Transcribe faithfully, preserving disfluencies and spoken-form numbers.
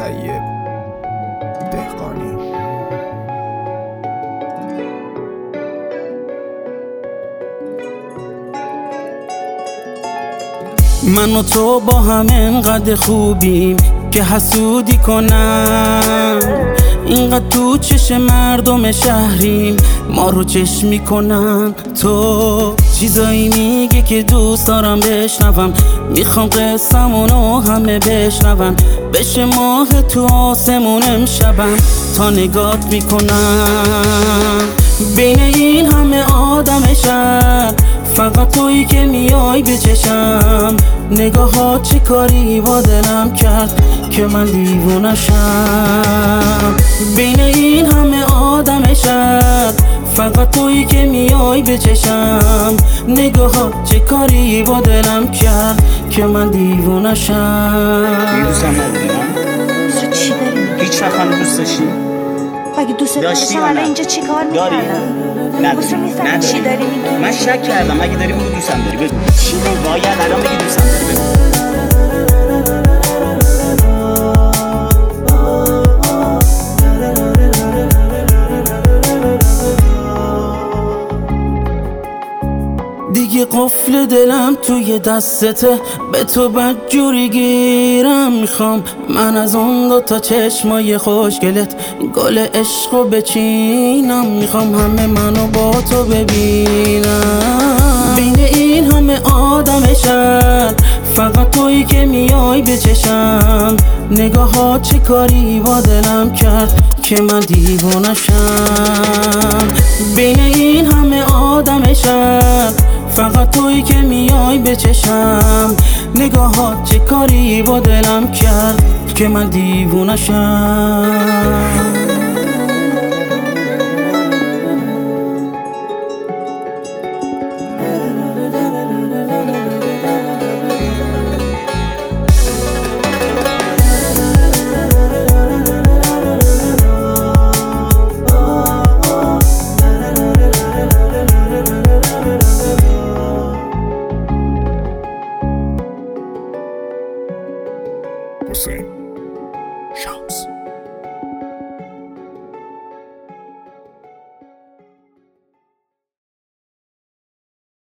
طیب دهقانی. من و تو با هم انقدر خوبیم که حسودی کنن، اینقدر تو چش مردم شهریم ما رو چشم میکنن. تو چیزایی میگه که دوست دارم بشنوم، میخوام قصه‌مونو همه بشنون، بشه ماه تو آسمون امشبم تا نگات میکنن. بین این همه آدم شهر فقط تویی که میای به چشم، نگاهات چه کاری با دلم کرد که من دیوونشم. بین این همه آدم شهر فقط تویی که میای به چشم، نگاهات چه کاری با دلم کرد که من دیوونشم. دوستم نداری من؟ چی داری؟ هیچ وقت هم دوست داشتی؟ اگه دوست داشتم الان اینجا چی کار داری؟ میکردم؟ نداری؟ نداری. چی داری میگی؟ من شک کردم، اگه داری بگو دوستم داری، بگو چی بگی؟ باید الان بگی دوستم داری، بگو. دیگه قفل دلم توی دستته، به تو بدجوری گیرم میخوام. من از اون دو تا چشمای خوشگلت گل عشقو بچینم، میخوام همه منو با تو ببینم. بین این همه آدم شهر فقط تویی که میای به چشم، نگاهات چه کاری با دلم کرد که من دیوونشم. بین این همه آدم شهر فقط تویی که میای به چشم، نگاهات چه کاری با دلم کرد که من دیوونشم. حسین شمس.